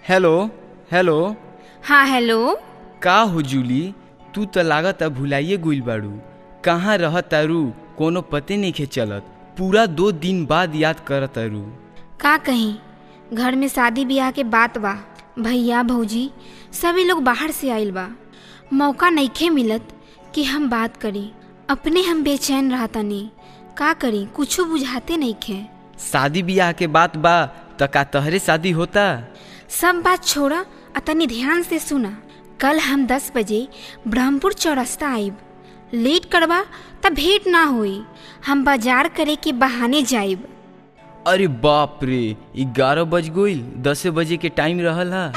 Hello hello. हाँ hello. का हो जूली, तू तो लागत भुलाइए गुल बाड़ू। कहाँ रह तारू कोनो पते नहीं खे चलत। पूरा 2 दिन बाद याद कर तारू। का कहीं घर में शादी ब्याह के बात बा। भैया भौजी सभी लोग बाहर से आइल बा। मौका नइखे मिलत कि हम बात करी। अपने हम बेचैन रहतनी। का करी कुछो बुझाते नइखे। शादी ब्याह के बात बा त का तहरे शादी होता? सब बात छोड़ा आ तनी ध्यान से सुना। कल हम 10 बजे ब्रह्मपुर चौरस्ता आइब। लेट करबा तब भेंट ना होई। हम बाजार करे के बहाने जाइब। अरे बाप रे, 11 बज गईल। 10 बजे के टाइम रहल हा।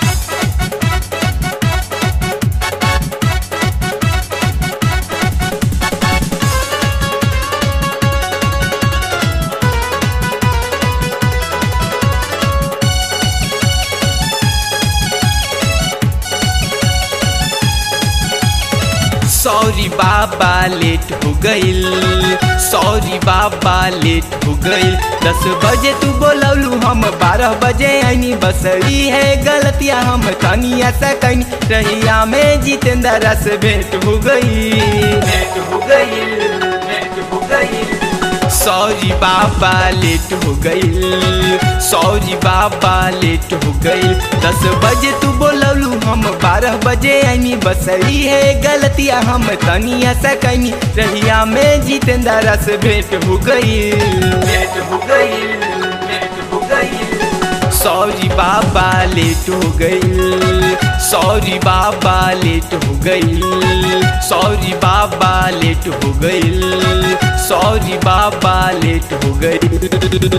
सॉरी बाबा लेट हो गईल। सॉरी बाबा लेट हो गईल। 10 बजे तू बोलौलू, हम 12 बजे आईनी। बसरी है गलतिया हम तनिया सा कहीं। रहिया में जितेंद्र से भेंट हो गई। भेंट हो गई, भेंट हो गई। सॉरी बाबा लेट हो गईल। सॉरी बाबा लेट हो गईल। 10 बजे तू बोलौलू, हम 12 बजे आईनी। बसरी है गलतिया हम तनिया सा कहीं। रहिया में जितेंद्र से भेंट हो गई। भेंट हो गई, भेंट हो गई। सॉरी बाबा लेट हो गईल। सॉरी बाबा लेट हो गईल। सॉरी बाबा लेट हो गईल। सॉरी बाबा लेट हो गईल।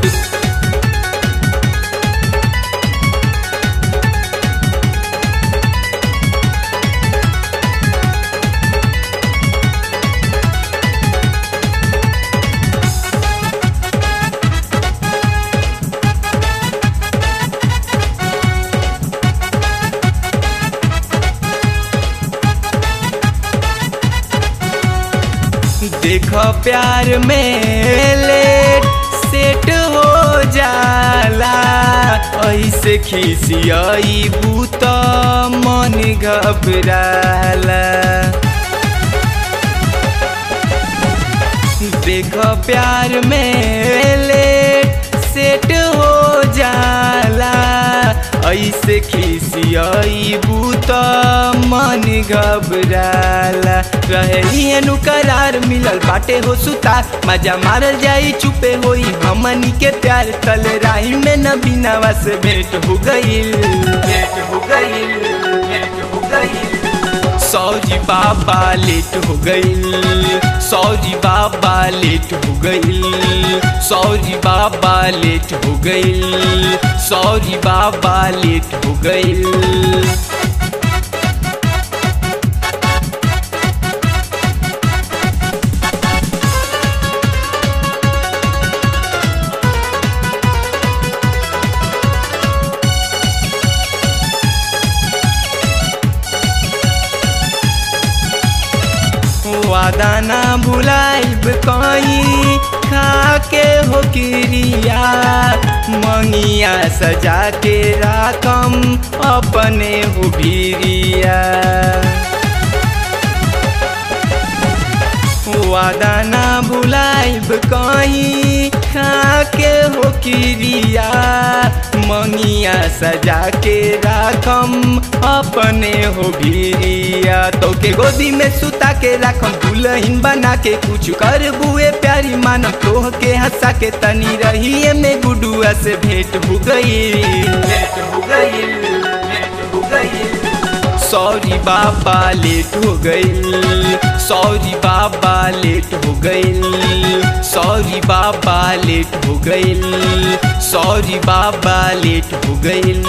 देखो प्यार में लेट सेट हो जाला। ऐसे खिसियाई बूत मन घबराला। देखो प्यार में लेट सेट हो जाला। ऐसे खिसियाई बूत मन घबराला। रहे नु करार मिलल बाटे हो सुतार। मजा मारल जाई चुपे होई हमनी के प्यार। तल राही में न बिनावा से भेंट हो गईल। भेंट हो गईल, भेंट हो गईल। सॉरी बाबा लेट हो गईल। सॉरी बाबा लेट हो गईल। सॉरी बाबा लेट हो गईल। सॉरी बाबा लेट हो गईल। वादा ना भुलाइब कहीं खा के हो किरिया। मंगिया सजा के राखम अपने हो भीरिया। वादा ना भुलाइब कहीं खा के हो किरिया। मंगिया सजा के राखम अपने हो भीरिया। तो के गोदी में सुता के राखम दुल्हन बना के। कुछ कर बुए प्यारी मानम तोह के हंसा के। तनी रही में गुडुआ से भेंट हो गई। भेंट हो गई, भेंट हो गई। सॉरी बाबा लेट हो गईल। सॉरी बाबा लेट हो गईल। सॉरी बाबा लेट हो गईल। सॉरी बाबा लेट हो गईल।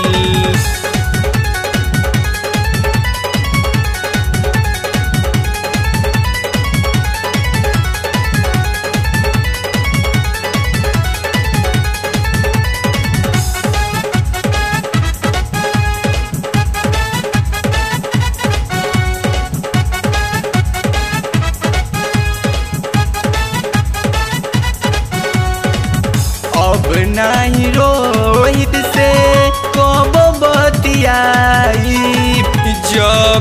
अब नहीं रोहित से कब बतिया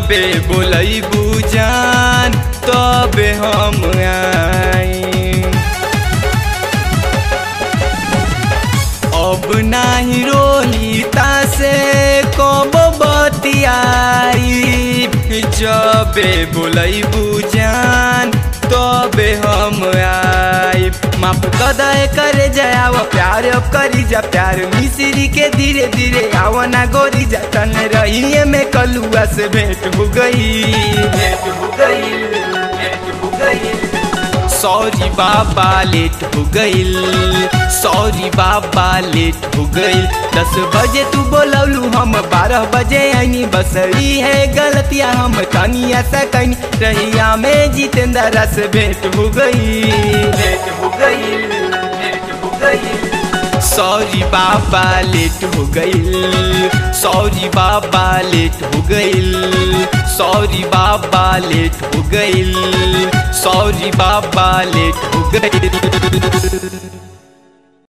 जबे बोलैबू जान तबे हम आई। अब नाही रोहिता से कब बतियाई, जबे बोलैबू जान तबे हम आई। माफ कदे करे जाव प्यार अब करी जा प्यार मिश्री के धीरे धीरे आवना गोरी जा तन रही में कलुआ से भेंट हो गई, भेंट हो गई, भेंट हो गई। सॉरी बाबा लेट हो गईल, सॉरी बाबा लेट हो गईल। 10 बजे तू बोलौलू हम 12 बजे आईनी, बस ई है गलतियाँ हम तनिया सा कहीं। रहिया में जितेंद्र से भेंट हो गई, भेंट हो गई, भेंट हो गई। सॉरी बाबा लेट हो गईल, सॉरी बाबा लेट हो गईल, सॉरी बाबा लेट हो गईल, सॉरी बाबा लेट हो गईल।